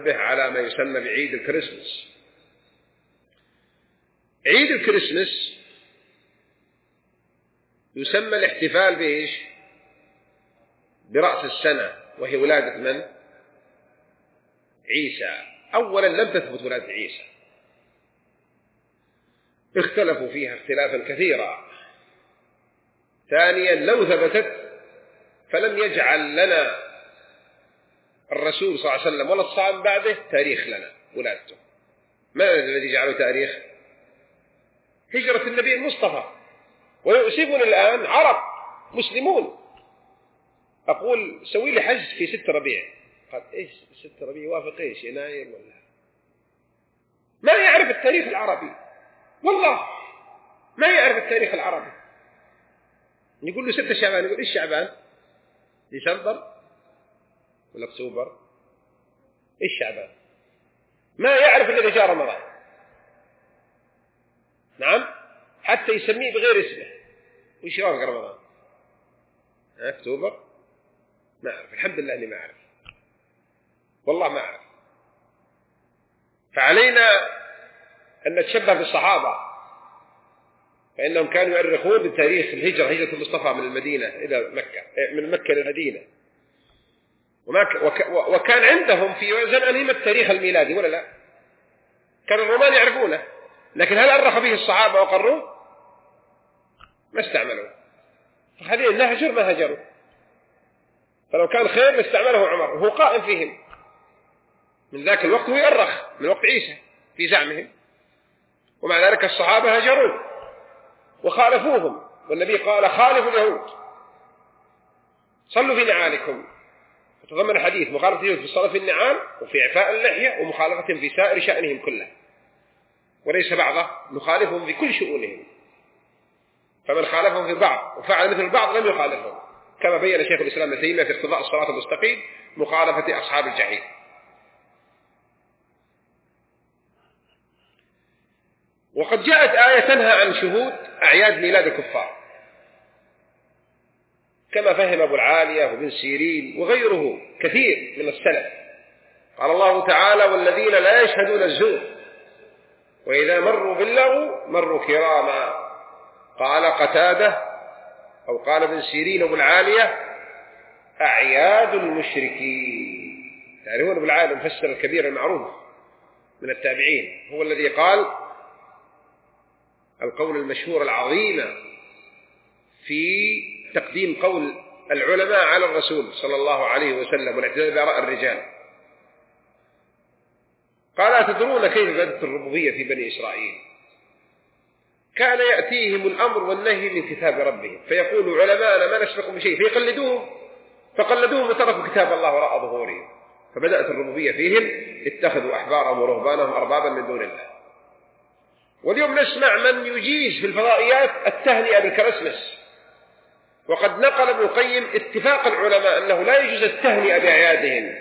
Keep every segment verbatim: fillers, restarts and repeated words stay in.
على ما يسمى بعيد الكريسماس. عيد الكريسماس يسمى الاحتفال بإيش؟ برأس السنة، وهي ولادة من؟ عيسى. أولا لم تثبت ولادة عيسى، اختلفوا فيها اختلافا كثيرا. ثانيا لو ثبتت فلم يجعل لنا الرسول صلى الله عليه وسلم ولا الصحابة بعده تاريخ لنا ولادته. ما الذي جعله تاريخ؟ هجرة النبي المصطفى. ويؤسفون الآن عرب مسلمون، أقول سوي لي حج في ست ربيع، قال إيش ست ربيع يوافق إيش؟ يناير ولا؟ ما يعرف التاريخ العربي، والله ما يعرف التاريخ العربي. يقول له ستة شعبان، يقول إيش شعبان؟ ديسمبر ولا أكتوبر؟ إيش شعبان؟ ما يعرف الذي جاء رمضان. نعم، حتى يسميه بغير اسمه. وإيش يوافق رمضان؟ أكتوبر؟ ما أعرف، الحمد لله أني ما أعرف، والله ما أعرف. فعلينا أن نتشبه بالصحابة، فإنهم كانوا يؤرخون بتاريخ الهجرة، هجرة المصطفى من المدينة إلى مكة، من مكة إلى المدينة. وكان عندهم في زمانهم التاريخ الميلادي ولا لا؟ كان الرومان يعرفونه، لكن هل أرخ به الصحابة وقروه؟ ما استعملوا. فهذه النهجر ما هجروا. فلو كان خير لاستعمله عمر، وهو قائم فيهم من ذاك الوقت، هو يؤرخ من وقت عيسى في زعمهم. ومع ذلك الصحابة هجروا وخالفوهم، والنبي قال خالفوا اليهود، صلوا في نعالكم. تضمن الحديث مخالفة اليهود في الصلاة في النعال وفي إعفاء اللحية، ومخالفتهم في سائر شأنهم كله، وليس بعضه، نخالفهم في كل شؤونهم. فمن خالفهم في بعض وفعل مثل البعض لم يخالفهم، كما بين شيخ الإسلام ابن تيمية في اقتضاء الصراط المستقيم مخالفة أصحاب الجحيم. وقد جاءت آية تنهى عن شهود أعياد ميلاد الكفار، كما فهم أبو العالية وابن سيرين وغيره كثير من السلف. قال الله تعالى: والذين لا يشهدون الزور وإذا مروا باللغو مروا كراما. قال قتادة أو قال ابن سيرين وابو العالية: أعياد المشركين. تعرفون أبو العالية المفسر الكبير المعروف من التابعين، هو الذي قال القول المشهور العظيم في تقديم قول العلماء على الرسول صلى الله عليه وسلم والاعتداد بآراء الرجال. قال: أتدرون كيف بدأت الربوبية في بني إسرائيل؟ كان يأتيهم الأمر والنهي من كتاب ربهم، فيقول علماءنا ما نسبقهم بشيء، فيقلدوهم فقلدوهم وتركوا كتاب الله وراء ظهورهم، فبدأت الربوبية فيهم، اتخذوا أحبارهم ورهبانهم أربابا من دون الله. واليوم نسمع من يجيز في الفضائيات التهنئة بالكريسماس، وقد نقل ابن القيم اتفاق العلماء أنه لا يجوز التهنئة بأعيادهم،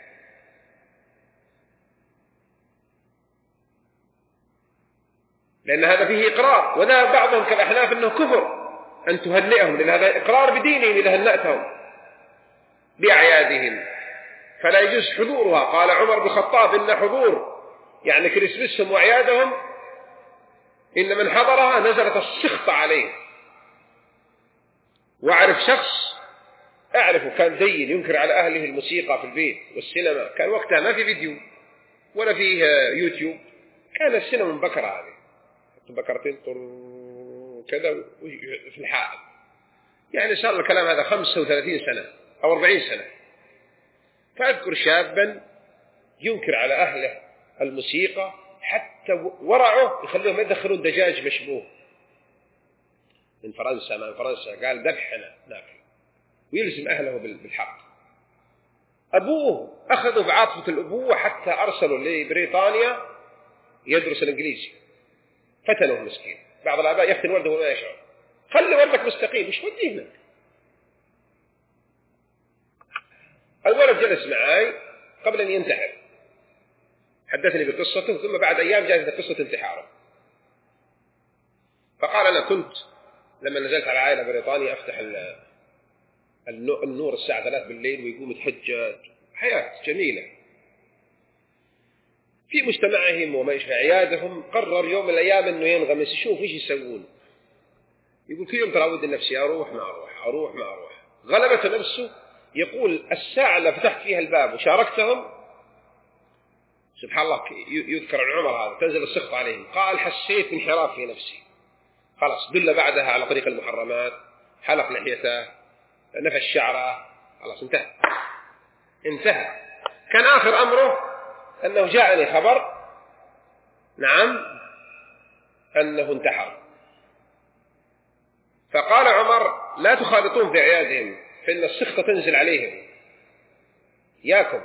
لأن هذا فيه إقرار. وذهب بعضهم كالأحناف أنه كفر أن تهنئهم، لأن هذا إقرار بدينهم إذا هنأتهم بأعيادهم، فلا يجوز حضورها. قال عمر بن الخطاب: إن حضور يعني كريسمسهم وأعيادهم إن من حضرها نزلت السخط عليه. وأعرف شخص أعرفه كان دين ينكر على أهله الموسيقى في البيت والسينما، كان وقتها ما في فيديو ولا فيه يوتيوب، كان السينما مبكرة، هذه بكرتين كذا في الحائط، يعني صار الكلام هذا خمسة وثلاثين سنة أو أربعين سنة. فأذكر شابا ينكر على أهله الموسيقى، حتى ورعه يخليهم يدخلون دجاج مشبوه من فرنسا من فرنسا، قال ذبحنا ناكل، ويلزم أهله بالحق. أبوه أخذوا بعاطفة الأبوة حتى أرسلوا لبريطانيا يدرس الإنجليزي، فتنوه مسكين. بعض الآباء يفتن ولده وما يشعر. خلي ولدك مستقيم، مش وديه هناك. الولد جلس معي قبل أن ينتحر، حدثني بقصته، ثم بعد أيام جاءت قصة انتحاره. فقال: أنا كنت لما نزلت على عائلة بريطانيا أفتح النور الساعة ثلاث بالليل ويقوم يتحجج، حياة جميلة. في مجتمعهم وما في أعيادهم، قرر يوم من الأيام أنه ينغمس يشوف إيش يسوون. يقول كل يوم تراود نفسي أروح ما أروح أروح ما أروح. غلبته نفسه، يقول الساعة اللي فتحت فيها الباب وشاركتهم سبحان الله يذكر عن عمر هذا تنزل السخط عليهم، قال حسيت انحراف في نفسي، خلاص دل بعدها على طريق المحرمات، حلق لحيته، نفى شعره، خلاص انتهى انتهى. كان آخر أمره أنه جاءني خبر نعم أنه انتحر. فقال عمر لا تخالطون في أعيادهم فإن السخطة تنزل عليهم ياكم.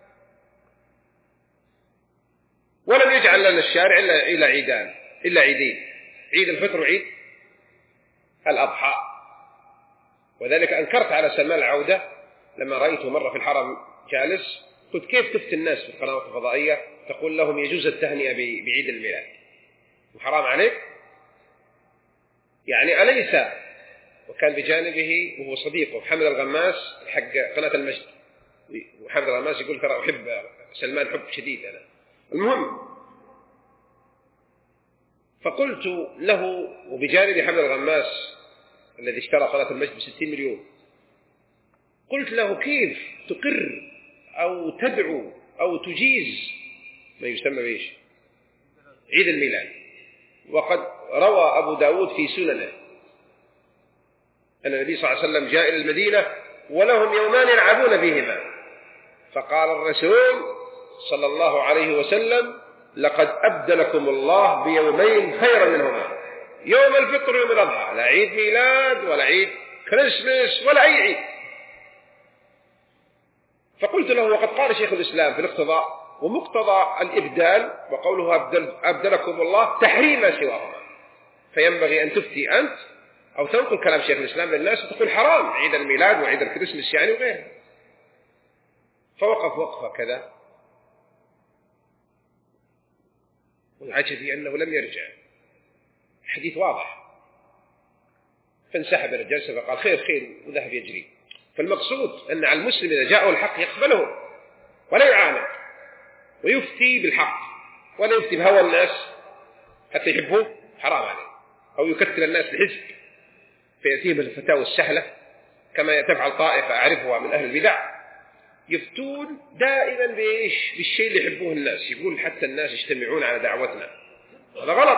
ولم يجعل لنا الشارع إلا إلا عيدان إلا عيدين، عيد الفطر وعيد الأضحى. وذلك أنكرت على سلمان العودة لما رأيته مرة في الحرم جالس، قلت كيف تفتي الناس في القنوات الفضائية تقول لهم يجوز التهنئة بعيد الميلاد وحرام عليك؟ يعني أليس وكان بجانبه وهو صديقه محمد الغماس حق قناة المجد، ومحمد الغماس يقول ترى أحب سلمان حب شديد أنا. المهم فقلت له، وبجانب محمد الغماس الذي اشترى قناة المجد بستين مليون، قلت له كيف تقر أو تدعو أو تجيز ما يسمى بإيش عيد الميلاد، وقد روى أبو داود في سننه أن النبي صلى الله عليه وسلم جاء إلى المدينة ولهم يومان يلعبون فيهما، فقال الرسول صلى الله عليه وسلم لقد أبدلكم الله بيومين خيرا منهما، يوم الفطر ويوم الأضحى، لا عيد ميلاد ولا عيد كريسمس ولا أي عيد. فقلت له وقد قال شيخ الإسلام في الاقتضاء ومقتضى الإبدال وقوله أبدل أبدلكم الله تحريم ما سواهما، فينبغي أن تفتي أنت أو تنقل كلام شيخ الإسلام للناس وتقول حرام عيد الميلاد وعيد الكريسمس يعني وغيره. فوقف وقفة كذا والعجب أنه لم يرجع، الحديث واضح، فانسحب من الجلسة فقال خير خير وذهب يجري. فالمقصود أن على المسلم إذا جاءه الحق يقبله ولا يعاند ويفتي بالحق ولا يفتي بهوى الناس حتى يحبوه، حرام عليه، أو يكتل الناس لحزب فيأتيهم الفتاوى السهلة كما تفعل طائفة أعرفها من أهل البدع، يفتون دائما بإيش بالشيء اللي يحبوه الناس، يقول حتى الناس يجتمعون على دعوتنا، هذا غلط.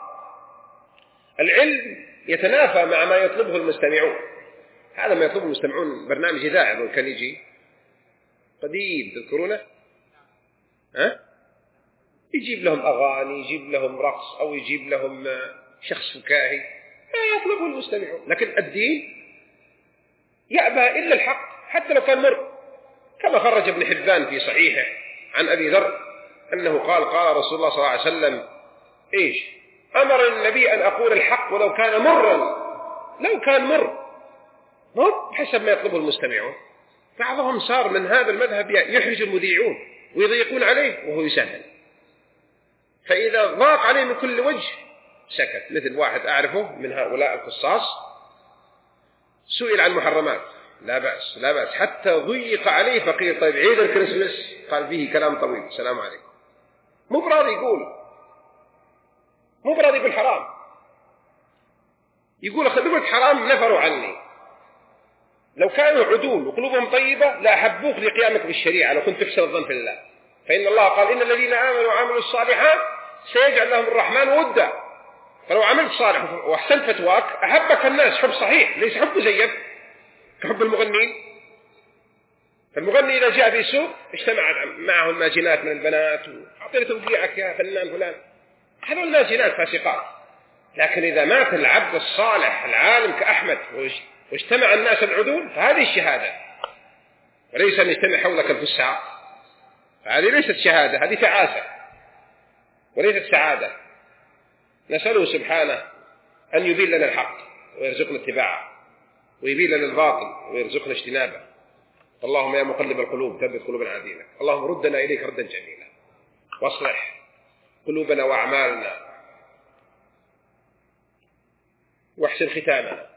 العلم يتنافى مع ما يطلبه المستمعون، هذا ما يطلبه المستمعون برنامج إذاعي كان يجي قديم تذكرونه، ها؟ يجيب لهم أغاني، يجيب لهم رقص، أو يجيب لهم شخص فكاهي، ما يطلبه المستمعون. لكن الدين يأبى إلا الحق حتى لو كان مر، كما خرج ابن حبان في صحيحه عن أبي ذر أنه قال قال رسول الله صلى الله عليه وسلم إيش أمر النبي أن أقول الحق ولو كان مرا، لو كان مر مر بحسب ما يطلبه المستمعون. بعضهم صار من هذا المذهب يحرج المذيعون ويضيقون عليه وهو يسهل، فإذا ضاق عليه من كل وجه سكت. مثل واحد أعرفه من هؤلاء القصاص سئل عن محرمات، لا بأس لا بأس، حتى ضيق عليه فقير طيب عيد الكريسماس قال فيه كلام طويل السلام عليكم، مو براضي يقول مو براضي بالحرام، يقول أخذوا حرام نفروا عني، لو كانوا عدول وقلوبهم طيبة لا أحبوك لقيامك بالشريعة لو كنت تحسن الظن في الله، فإن الله قال إن الذين آمنوا وعملوا الصالحات سيجعل لهم الرحمن ودا. فلو عملت صالح وأحسنت فتواك أحبك الناس حب صحيح، ليس حب زيف كحب المغنين. فالمغني إذا جاء في سوق اجتمع معه الماجنات من البنات وأعطينا توقيعك يا فنان فلان، هذول الماجنات فاسقات. لكن إذا مات العبد الصالح العالم كأحمد واجتمع الناس العدول فهذه الشهادة، وليس أن يجتمع حولك الفساق، فهذه ليست شهادة، هذه تعاسة وليست سعادة. نسأله سبحانه أن يبين لنا الحق ويرزقنا اتباعه، ويبين لنا الباطل ويرزقنا اجتنابه. اللهم يا مقلب القلوب ثبت قلوبنا على دينك، اللهم ردنا إليك ردا جميلا واصلح قلوبنا وأعمالنا واحسن ختامنا.